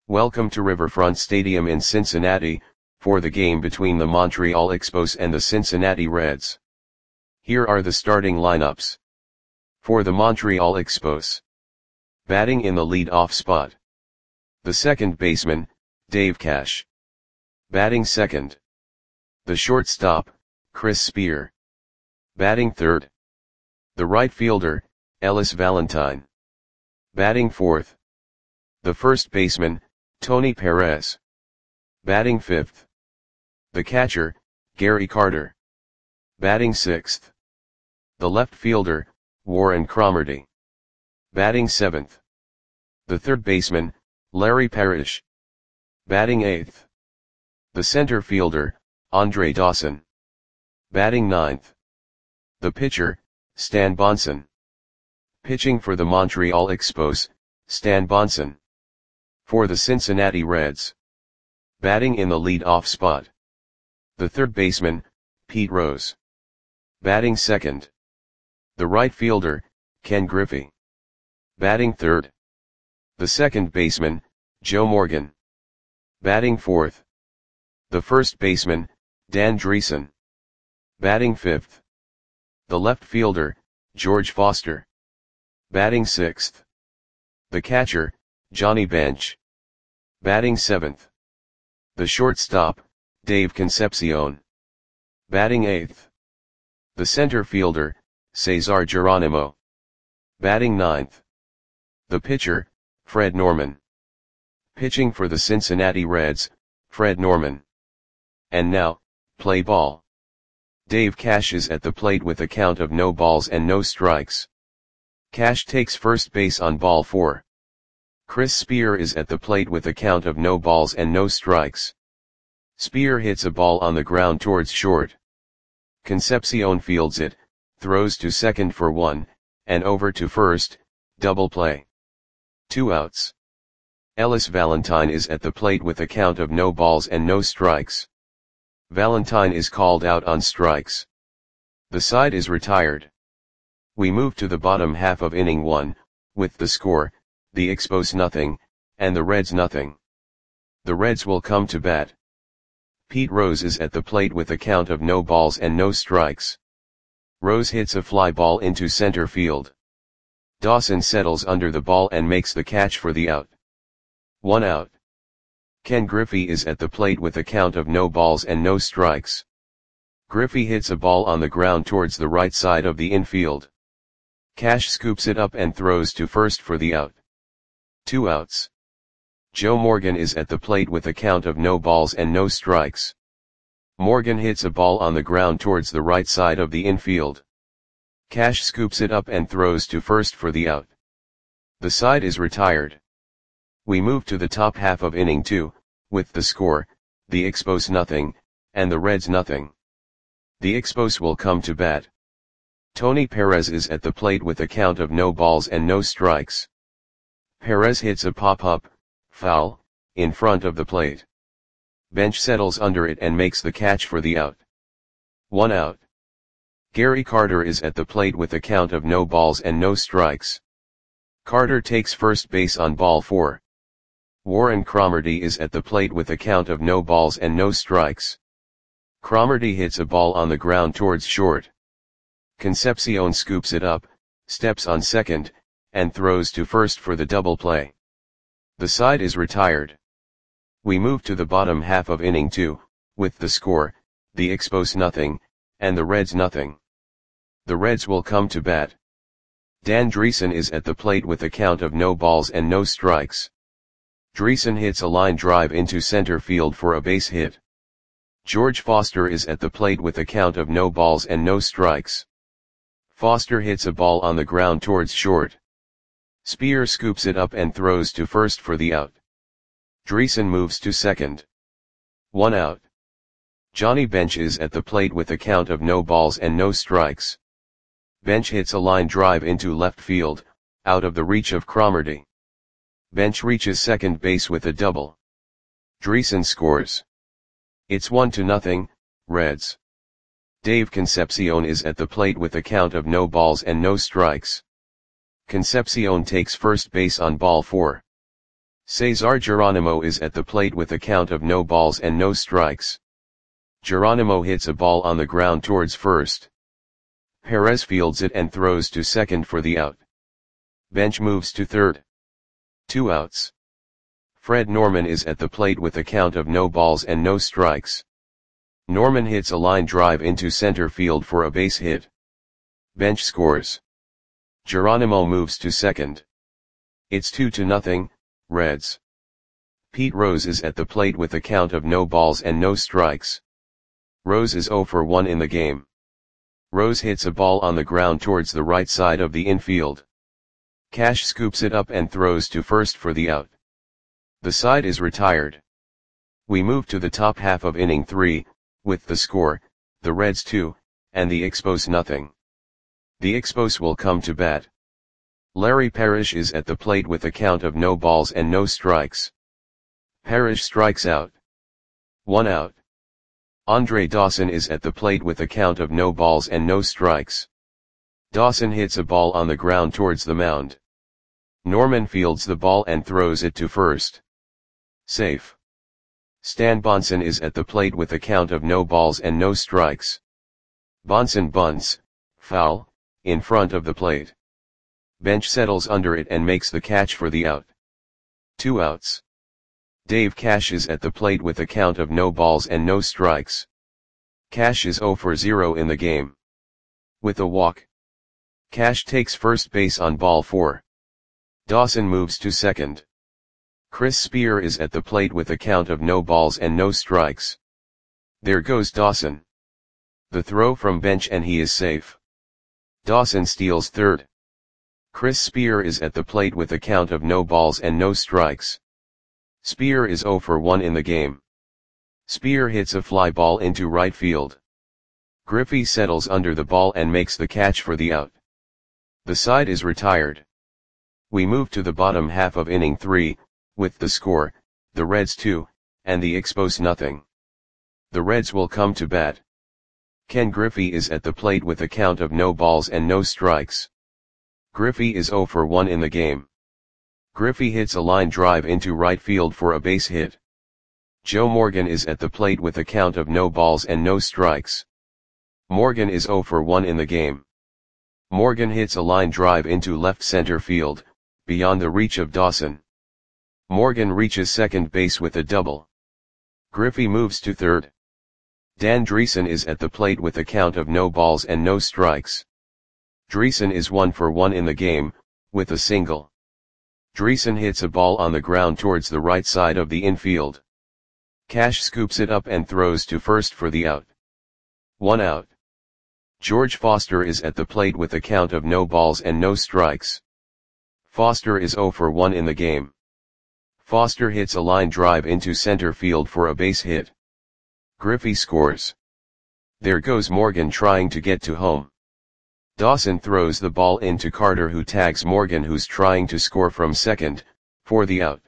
Welcome to Riverfront Stadium in Cincinnati, for the game between the Montreal Expos and the Cincinnati Reds. Here are the starting lineups. For the Montreal Expos. Batting in the lead-off spot. The second baseman, Dave Cash. Batting second. The shortstop, Chris Spear. Batting third. The right fielder, Ellis Valentine. Batting fourth. The first baseman, Tony Perez. Batting fifth. The catcher, Gary Carter. Batting sixth. The left fielder, Warren Cromartie. Batting seventh. The third baseman, Larry Parrish. Batting eighth. The center fielder, Andre Dawson. Batting ninth. The pitcher, Stan Bonson. Pitching for the Montreal Expos, Stan Bonson. For the Cincinnati Reds. Batting in the lead-off spot. The third baseman, Pete Rose. Batting second. The right fielder, Ken Griffey. Batting third. The second baseman, Joe Morgan. Batting fourth. The first baseman, Dan Dreesen. Batting fifth. The left fielder, George Foster. Batting sixth. The catcher, Johnny Bench. Batting seventh. The shortstop, Dave Concepcion. Batting eighth. The center fielder, Cesar Geronimo. Batting ninth. The pitcher, Fred Norman. Pitching for the Cincinnati Reds, Fred Norman. And now, play ball. Dave Cash is at the plate with a count of no balls and no strikes. Cash takes first base on ball 4. Chris Spear is at the plate with a count of no balls and no strikes. Spear hits a ball on the ground towards short. Concepcion fields it, throws to second for 1, and over to first, double play. 2 outs. Ellis Valentine is at the plate with a count of no balls and no strikes. Valentine is called out on strikes. The side is retired. We move to the bottom half of inning 1, with the score, the Expos nothing, and the Reds nothing. The Reds will come to bat. Pete Rose is at the plate with a count of no balls and no strikes. Rose hits a fly ball into center field. Dawson settles under the ball and makes the catch for the out. 1 out. Ken Griffey is at the plate with a count of no balls and no strikes. Griffey hits a ball on the ground towards the right side of the infield. Cash scoops it up and throws to first for the out. 2 outs. Joe Morgan is at the plate with a count of no balls and no strikes. Morgan hits a ball on the ground towards the right side of the infield. Cash scoops it up and throws to first for the out. The side is retired. We move to the top half of inning 2, with the score, the Expos nothing, and the Reds nothing. The Expos will come to bat. Tony Perez is at the plate with a count of no balls and no strikes. Perez hits a pop-up, foul, in front of the plate. Bench settles under it and makes the catch for the out. 1 out. Gary Carter is at the plate with a count of no balls and no strikes. Carter takes first base on ball 4. Warren Cromartie is at the plate with a count of no balls and no strikes. Cromartie hits a ball on the ground towards short. Concepcion scoops it up, steps on second, and throws to first for the double play. The side is retired. We move to the bottom half of inning 2, with the score, the Expos nothing, and the Reds nothing. The Reds will come to bat. Dan Dreesen is at the plate with a count of no balls and no strikes. Dreesen hits a line drive into center field for a base hit. George Foster is at the plate with a count of no balls and no strikes. Foster hits a ball on the ground towards short. Spear scoops it up and throws to first for the out. Dreesen moves to second. 1 out. Johnny Bench is at the plate with a count of no balls and no strikes. Bench hits a line drive into left field, out of the reach of Cromartie. Bench reaches second base with a double. Dreesen scores. It's 1-0, Reds. Dave Concepcion is at the plate with a count of no balls and no strikes. Concepcion takes first base on ball 4. Cesar Geronimo is at the plate with a count of no balls and no strikes. Geronimo hits a ball on the ground towards first. Perez fields it and throws to second for the out. Bench moves to third. 2 outs. Fred Norman is at the plate with a count of no balls and no strikes. Norman hits a line drive into center field for a base hit. Bench scores. Geronimo moves to second. It's 2-0, Reds. Pete Rose is at the plate with a count of no balls and no strikes. Rose is 0 for 1 in the game. Rose hits a ball on the ground towards the right side of the infield. Cash scoops it up and throws to first for the out. The side is retired. We move to the top half of inning 3, with the score, the Reds 2, and the Expos nothing. The Expos will come to bat. Larry Parrish is at the plate with a count of no balls and no strikes. Parrish strikes out. 1 out. Andre Dawson is at the plate with a count of no balls and no strikes. Dawson hits a ball on the ground towards the mound. Norman fields the ball and throws it to first. Safe. Stan Bonson is at the plate with a count of no balls and no strikes. Bonson bunts, foul, in front of the plate. Bench settles under it and makes the catch for the out. 2 outs. Dave Cash is at the plate with a count of no balls and no strikes. Cash is 0 for 0 in the game. With a walk. Cash takes first base on ball 4. Dawson moves to second. Chris Spear is at the plate with a count of no balls and no strikes. There goes Dawson. The throw from bench and he is safe. Dawson steals third. Chris Spear is at the plate with a count of no balls and no strikes. Spear is 0 for 1 in the game. Spear hits a fly ball into right field. Griffey settles under the ball and makes the catch for the out. The side is retired. We move to the bottom half of inning 3, with the score, the Reds 2, and the Expos nothing. The Reds will come to bat. Ken Griffey is at the plate with a count of no balls and no strikes. Griffey is 0 for 1 in the game. Griffey hits a line drive into right field for a base hit. Joe Morgan is at the plate with a count of no balls and no strikes. Morgan is 0 for 1 in the game. Morgan hits a line drive into left center field, beyond the reach of Dawson. Morgan reaches second base with a double. Griffey moves to third. Dan Dreesen is at the plate with a count of no balls and no strikes. Dreesen is 1 for 1 in the game, with a single. Dreesen hits a ball on the ground towards the right side of the infield. Cash scoops it up and throws to first for the out. 1 out. George Foster is at the plate with a count of no balls and no strikes. Foster is 0 for 1 in the game. Foster hits a line drive into center field for a base hit. Griffey scores. There goes Morgan trying to get to home. Dawson throws the ball into Carter, who tags Morgan, who's trying to score from second, for the out.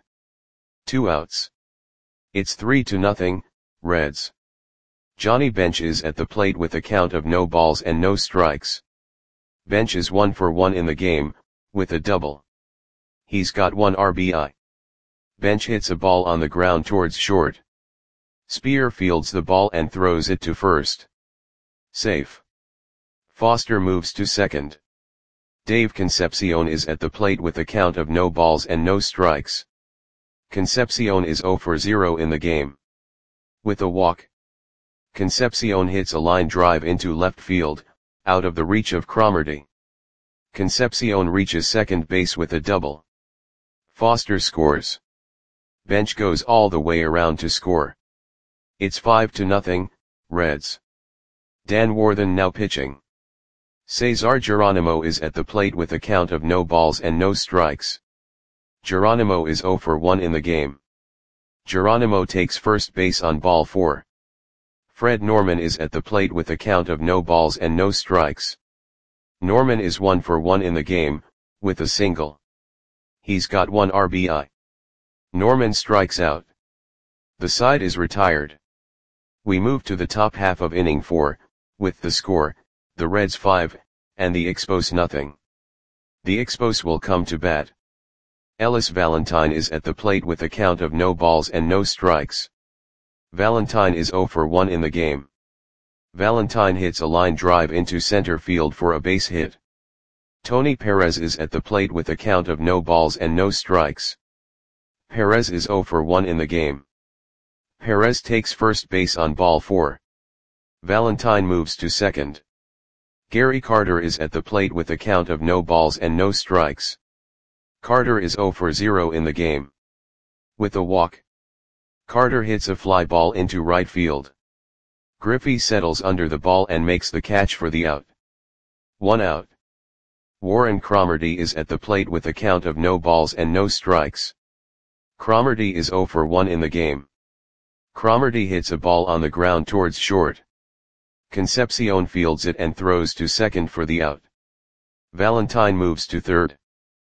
2 outs. It's 3-0, Reds. Johnny Bench is at the plate with a count of no balls and no strikes. Bench is 1 for 1 in the game, with a double. He's got 1 RBI. Bench hits a ball on the ground towards short. Spear fields the ball and throws it to first. Safe. Foster moves to second. Dave Concepcion is at the plate with a count of no balls and no strikes. Concepcion is 0 for 0 in the game. With a walk. Concepcion hits a line drive into left field, out of the reach of Cromartie. Concepcion reaches second base with a double. Foster scores. Bench goes all the way around to score. It's 5-0, Reds. Dan Warthen now pitching. Cesar Geronimo is at the plate with a count of no balls and no strikes. Geronimo is 0 for 1 in the game. Geronimo takes first base on ball 4. Fred Norman is at the plate with a count of no balls and no strikes. Norman is 1 for 1 in the game, with a single. He's got 1 RBI. Norman strikes out. The side is retired. We move to the top half of inning 4, with the score, the Reds 5, and the Expos nothing. The Expos will come to bat. Ellis Valentine is at the plate with a count of no balls and no strikes. Valentine is 0 for 1 in the game. Valentine hits a line drive into center field for a base hit. Tony Perez is at the plate with a count of no balls and no strikes. Perez is 0 for 1 in the game. Perez takes first base on ball 4. Valentine moves to second. Gary Carter is at the plate with a count of no balls and no strikes. Carter is 0 for 0 in the game. With a walk, Carter hits a fly ball into right field. Griffey settles under the ball and makes the catch for the out. 1 out. Warren Cromartie is at the plate with a count of no balls and no strikes. Cromartie is 0 for 1 in the game. Cromartie hits a ball on the ground towards short. Concepcion fields it and throws to second for the out. Valentine moves to third.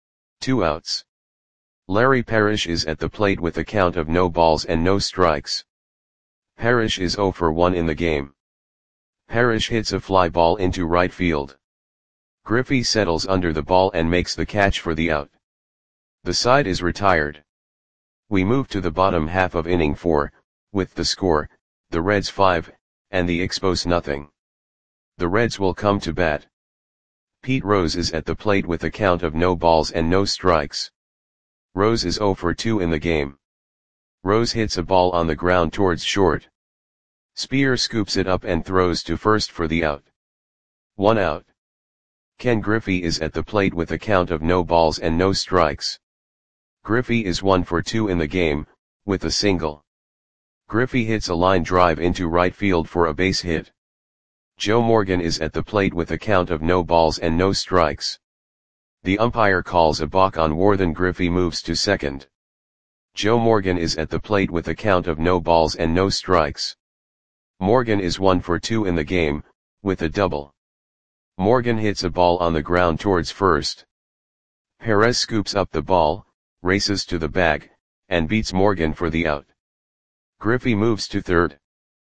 2 outs. Larry Parrish is at the plate with a count of no balls and no strikes. Parrish is 0 for 1 in the game. Parrish hits a fly ball into right field. Griffey settles under the ball and makes the catch for the out. The side is retired. We move to the bottom half of inning 4, with the score, the Reds 5, and the Expos nothing. The Reds will come to bat. Pete Rose is at the plate with a count of no balls and no strikes. Rose is 0 for 2 in the game. Rose hits a ball on the ground towards short. Spear scoops it up and throws to first for the out. 1 out. Ken Griffey is at the plate with a count of no balls and no strikes. Griffey is 1 for 2 in the game, with a single. Griffey hits a line drive into right field for a base hit. Joe Morgan is at the plate with a count of no balls and no strikes. The umpire calls a balk on Worthen. Griffey moves to second. Joe Morgan is at the plate with a count of no balls and no strikes. Morgan is 1 for 2 in the game, with a double. Morgan hits a ball on the ground towards first. Perez scoops up the ball, races to the bag, and beats Morgan for the out. Griffey moves to third.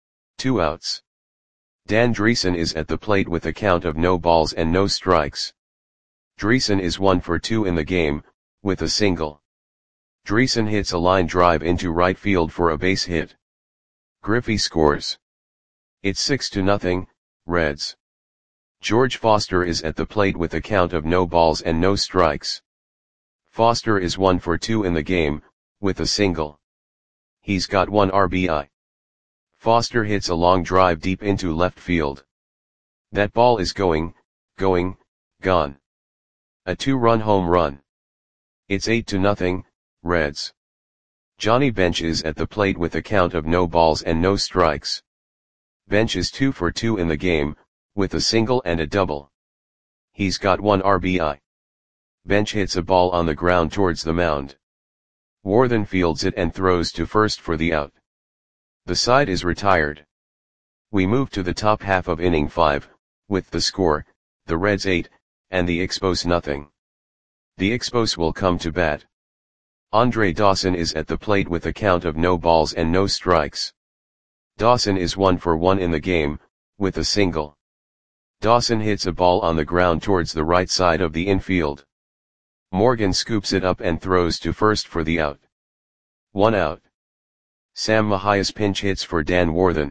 2 outs. Dan Dreesen is at the plate with a count of no balls and no strikes. Dreesen is 1 for 2 in the game, with a single. Dreesen hits a line drive into right field for a base hit. Griffey scores. It's 6-0, Reds. George Foster is at the plate with a count of no balls and no strikes. Foster is 1 for 2 in the game, with a single. He's got 1 RBI. Foster hits a long drive deep into left field. That ball is going, gone. A 2-run home run. It's 8-0, Reds. Johnny Bench is at the plate with a count of no balls and no strikes. Bench is 2 for 2 in the game, with a single and a double. He's got 1 RBI. Bench hits a ball on the ground towards the mound. Worthen fields it and throws to first for the out. The side is retired. We move to the top half of inning 5, with the score, the Reds 8, and the Expos nothing. The Expos will come to bat. Andre Dawson is at the plate with a count of no balls and no strikes. Dawson is 1 for 1 in the game, with a single. Dawson hits a ball on the ground towards the right side of the infield. Morgan scoops it up and throws to first for the out. 1 out. Sam Mahias pinch hits for Dan Worthen.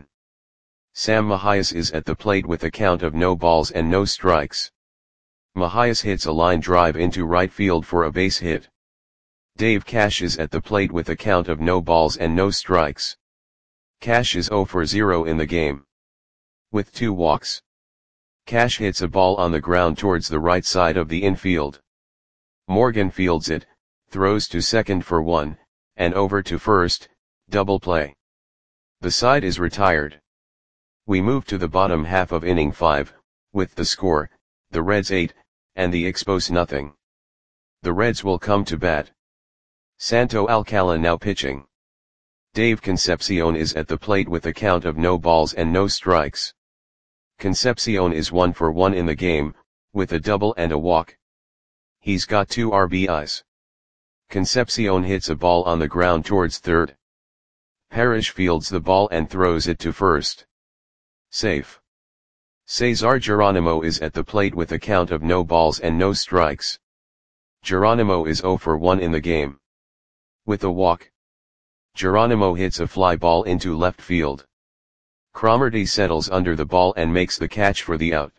Sam Mahias is at the plate with a count of no balls and no strikes. Mahias hits a line drive into right field for a base hit. Dave Cash is at the plate with a count of no balls and no strikes. Cash is 0 for 0 in the game. With 2 walks. Cash hits a ball on the ground towards the right side of the infield. Morgan fields it, throws to second for 1, and over to first, double play. The side is retired. We move to the bottom half of inning 5, with the score, the Reds 8, and the Expos nothing. The Reds will come to bat. Santo Alcala now pitching. Dave Concepcion is at the plate with a count of no balls and no strikes. Concepcion is 1 for 1 in the game, with a double and a walk. He's got 2 RBIs. Concepcion hits a ball on the ground towards third. Parrish fields the ball and throws it to first. Safe. Cesar Geronimo is at the plate with a count of no balls and no strikes. Geronimo is 0 for 1 in the game. With a walk, Geronimo hits a fly ball into left field. Cromartie settles under the ball and makes the catch for the out.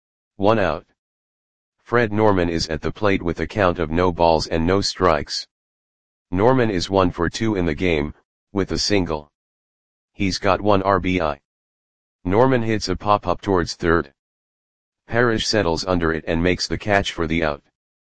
1 out. Fred Norman is at the plate with a count of no balls and no strikes. Norman is 1 for 2 in the game, with a single. He's got 1 RBI. Norman hits a pop-up towards third. Parrish settles under it and makes the catch for the out.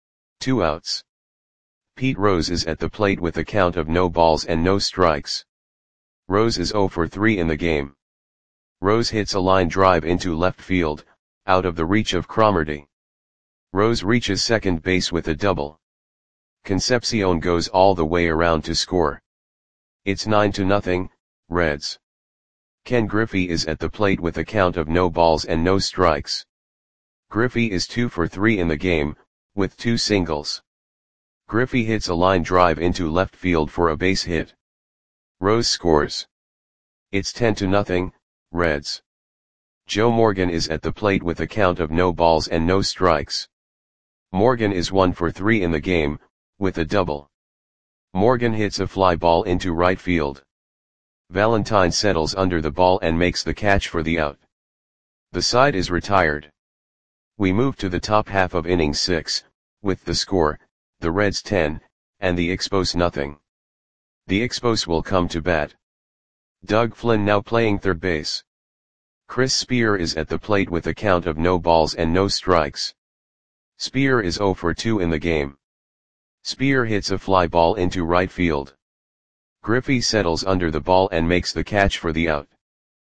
2 outs. Pete Rose is at the plate with a count of no balls and no strikes. Rose is 0 for 3 in the game. Rose hits a line drive into left field, out of the reach of Cromartie. Rose reaches second base with a double. Concepcion goes all the way around to score. It's 9-0, Reds. Ken Griffey is at the plate with a count of no balls and no strikes. Griffey is 2 for 3 in the game, with 2 singles. Griffey hits a line drive into left field for a base hit. Rose scores. It's 10-0, Reds. Joe Morgan is at the plate with a count of no balls and no strikes. Morgan is 1 for 3 in the game, with a double. Morgan hits a fly ball into right field. Valentine settles under the ball and makes the catch for the out. The side is retired. We move to the top half of inning 6, with the score, the Reds 10, and the Expos nothing. The Expos will come to bat. Doug Flynn now playing third base. Chris Spear is at the plate with a count of no balls and no strikes. Spear is 0 for 2 in the game. Spear hits a fly ball into right field. Griffey settles under the ball and makes the catch for the out.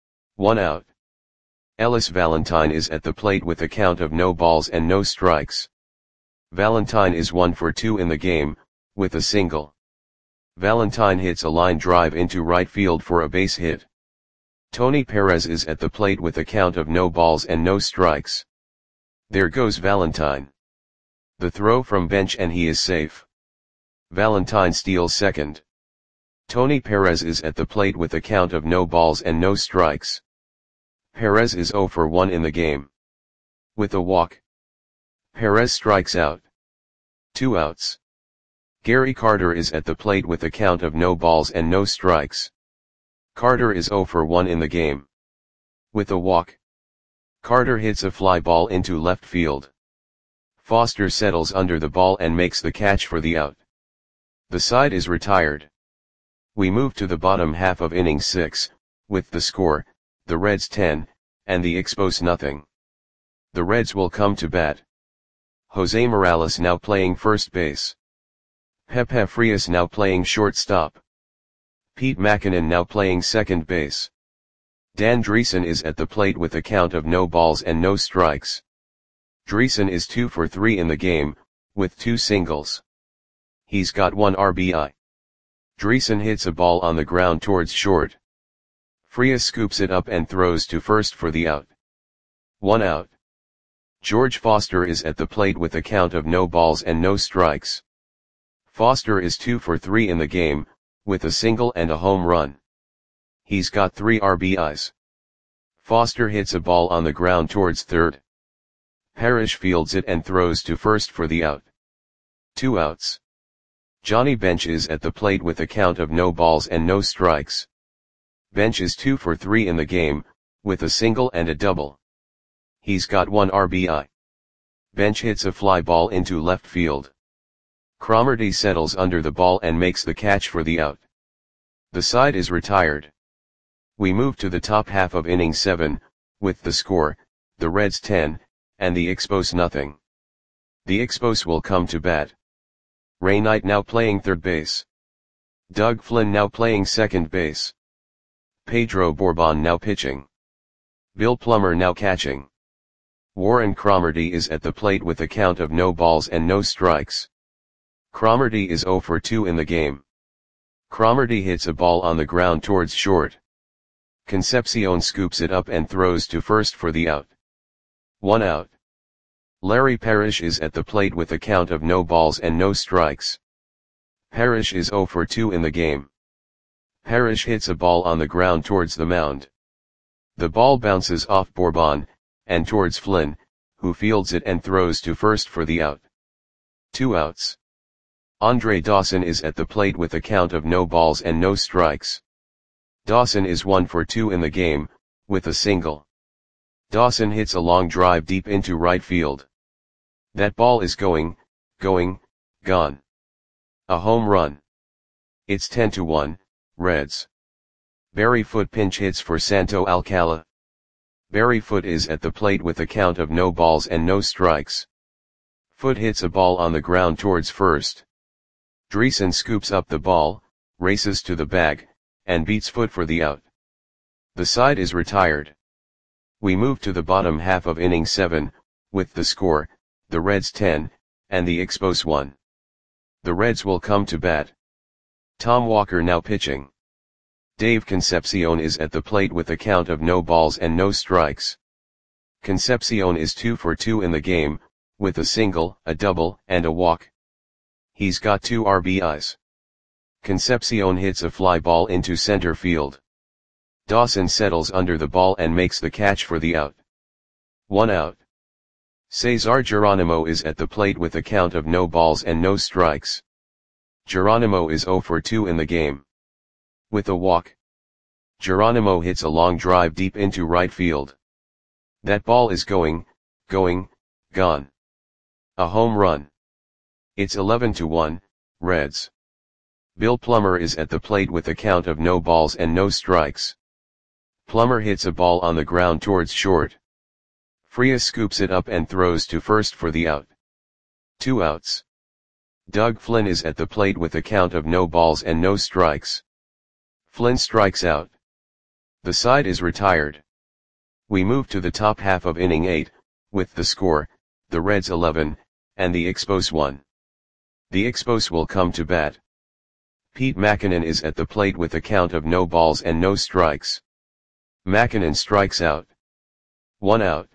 1 out. Ellis Valentine is at the plate with a count of no balls and no strikes. Valentine is 1 for 2 in the game, with a single. Valentine hits a line drive into right field for a base hit. Tony Perez is at the plate with a count of no balls and no strikes. There goes Valentine. The throw from bench and he is safe. Valentine steals second. Tony Perez is at the plate with a count of no balls and no strikes. Perez is 0 for 1 in the game. With a walk, Perez strikes out. 2 outs. Gary Carter is at the plate with a count of no balls and no strikes. Carter is 0 for 1 in the game. With a walk, Carter hits a fly ball into left field. Foster settles under the ball and makes the catch for the out. The side is retired. We move to the bottom half of inning 6, with the score, the Reds 10, and the Expos nothing. The Reds will come to bat. Jose Morales now playing first base. Pepe Frias now playing shortstop. Pete Mackinnon now playing second base. Dan Dreesen is at the plate with a count of no balls and no strikes. Dreesen is 2 for 3 in the game, with 2 singles. He's got 1 RBI. Dreesen hits a ball on the ground towards short. Frias scoops it up and throws to first for the out. 1 out. George Foster is at the plate with a count of no balls and no strikes. Foster is 2 for 3 in the game, with a single and a home run. He's got 3 RBIs. Foster hits a ball on the ground towards third. Parrish fields it and throws to first for the out. 2 outs. Johnny Bench is at the plate with a count of no balls and no strikes. Bench is 2 for 3 in the game, with a single and a double. He's got 1 RBI. Bench hits a fly ball into left field. Cromartie settles under the ball and makes the catch for the out. The side is retired. We move to the top half of inning 7, with the score, the Reds 10, and the Expos nothing. The Expos will come to bat. Ray Knight now playing third base. Doug Flynn now playing second base. Pedro Bourbon now pitching. Bill Plummer now catching. Warren Cromartie is at the plate with a count of no balls and no strikes. Cromartie is 0 for 2 in the game. Cromartie hits a ball on the ground towards short. Concepcion scoops it up and throws to first for the out. 1 out. Larry Parrish is at the plate with a count of no balls and no strikes. Parrish is 0 for 2 in the game. Parrish hits a ball on the ground towards the mound. The ball bounces off Bourbon, and towards Flynn, who fields it and throws to first for the out. 2 outs. Andre Dawson is at the plate with a count of no balls and no strikes. Dawson is 1 for 2 in the game, with a single. Dawson hits a long drive deep into right field. That ball is going, gone. A home run. It's 10-1, Reds. Barry Foote pinch hits for Santo Alcala. Barry Foote is at the plate with a count of no balls and no strikes. Foote hits a ball on the ground towards first. Dreesen scoops up the ball, races to the bag, and beats Foote for the out. The side is retired. We move to the bottom half of inning 7, with the score, the Reds 10, and the Expos 1. The Reds will come to bat. Tom Walker now pitching. Dave Concepcion is at the plate with a count of no balls and no strikes. Concepcion is 2 for 2 in the game, with a single, a double, and a walk. He's got 2 RBIs. Concepcion hits a fly ball into center field. Dawson settles under the ball and makes the catch for the out. 1 out. Cesar Geronimo is at the plate with a count of no balls and no strikes. Geronimo is 0 for 2 in the game. With a walk. Geronimo hits a long drive deep into right field. That ball is going, gone. A home run. It's 11-1, Reds. Bill Plummer is at the plate with a count of no balls and no strikes. Plummer hits a ball on the ground towards short. Frias scoops it up and throws to first for the out. 2 outs. Doug Flynn is at the plate with a count of no balls and no strikes. Flynn strikes out. The side is retired. We move to the top half of inning 8, with the score, the Reds 11, and the Expos 1. The Expos will come to bat. Pete Mackinnon is at the plate with a count of no balls and no strikes. Mackinnon strikes out. 1 out.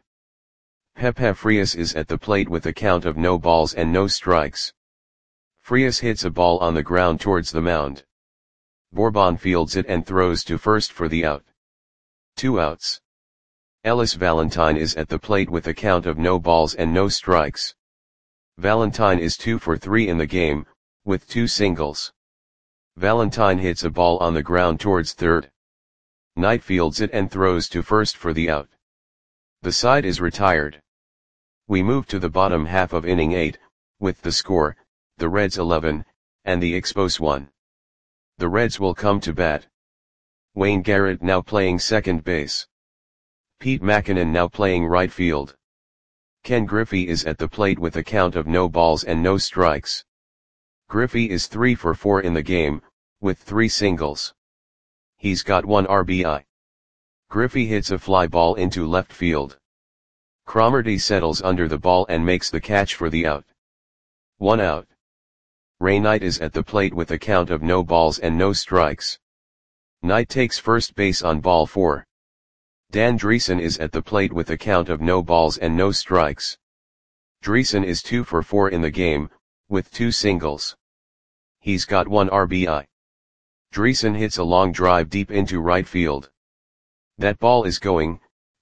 Pepe Frias is at the plate with a count of no balls and no strikes. Frias hits a ball on the ground towards the mound. Bourbon fields it and throws to first for the out. 2 outs. Ellis Valentine is at the plate with a count of no balls and no strikes. Valentine is 2 for 3 in the game, with 2 singles. Valentine hits a ball on the ground towards third. Knight fields it and throws to first for the out. The side is retired. We move to the bottom half of inning 8, with the score, the Reds 11, and the Expos 1. The Reds will come to bat. Wayne Garrett now playing second base. Pete Mackinnon now playing right field. Ken Griffey is at the plate with a count of no balls and no strikes. Griffey is 3 for 4 in the game, with 3 singles. He's got 1 RBI. Griffey hits a fly ball into left field. Cromartie settles under the ball and makes the catch for the out. 1 out. Ray Knight is at the plate with a count of no balls and no strikes. Knight takes first base on ball 4. Dan Dreesen is at the plate with a count of no balls and no strikes. Dreesen is 2 for 4 in the game, with 2 singles. He's got 1 RBI. Dreesen hits a long drive deep into right field. That ball is going,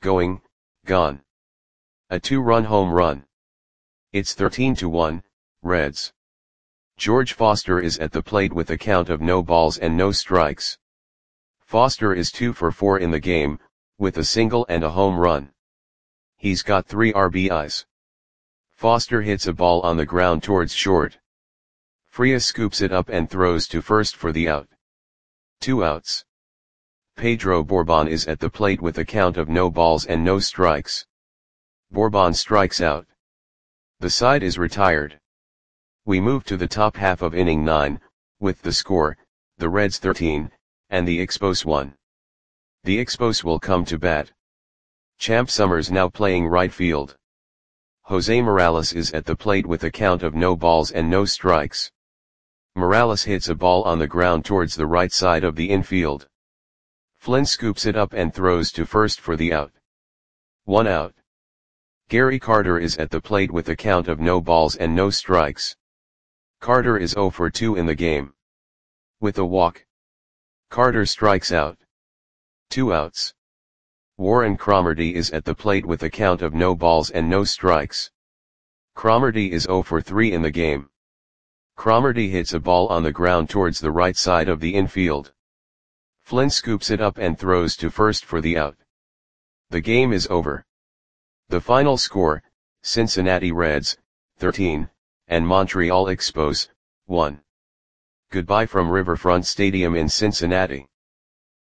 gone. A 2-run home run. It's 13-1, Reds. George Foster is at the plate with a count of no balls and no strikes. Foster is 2 for 4 in the game, with a single and a home run. He's got 3 RBIs. Foster hits a ball on the ground towards short. Frias scoops it up and throws to first for the out. 2 outs. Pedro Bourbon is at the plate with a count of no balls and no strikes. Bourbon strikes out. The side is retired. We move to the top half of inning 9, with the score, the Reds 13, and the Expos 1. The Expos will come to bat. Champ Summers now playing right field. Jose Morales is at the plate with a count of no balls and no strikes. Morales hits a ball on the ground towards the right side of the infield. Flynn scoops it up and throws to first for the out. 1 out. Gary Carter is at the plate with a count of no balls and no strikes. Carter is 0 for 2 in the game. With a walk. Carter strikes out. 2 outs. Warren Cromartie is at the plate with a count of no balls and no strikes. Cromartie is 0 for 3 in the game. Cromartie hits a ball on the ground towards the right side of the infield. Flynn scoops it up and throws to first for the out. The game is over. The final score, Cincinnati Reds, 13, and Montreal Expos, 1. Goodbye from Riverfront Stadium in Cincinnati.